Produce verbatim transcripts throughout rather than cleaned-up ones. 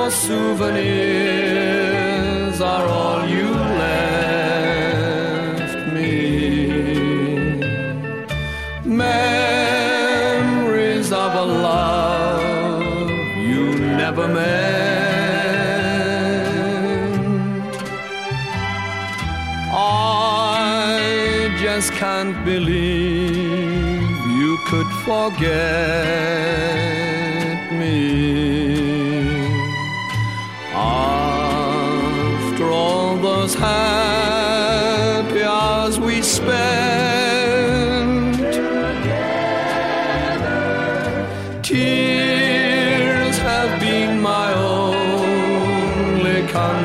Those souvenirs are all you left me. Memories of a love you never meant. I just can't believe you could forget me. After all those happy hours we spent together, tears have been my only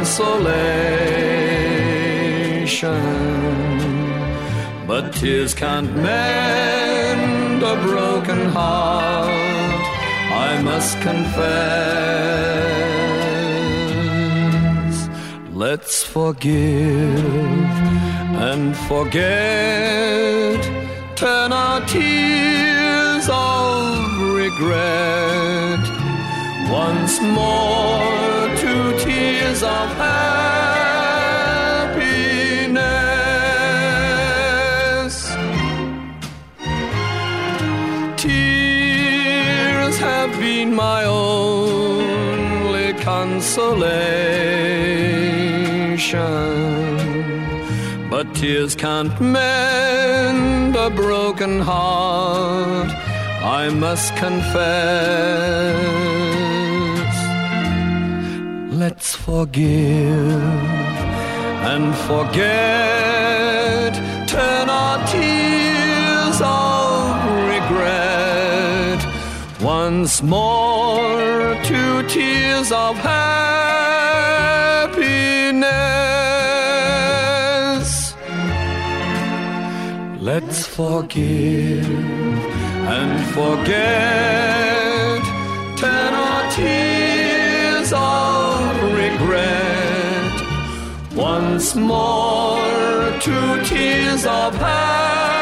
consolation. But tears can't mend a broken heart, I must confess. Let's forgive and forget, turn our tears of regret once more to tears of happiness. Tears have been my only consolation, but tears can't mend a broken heart, I must confess. Let's forgive and forget, turn our tears of regret once more to tears of happiness. Let's forgive and forget, turn our tears of regret once more to tears of happiness.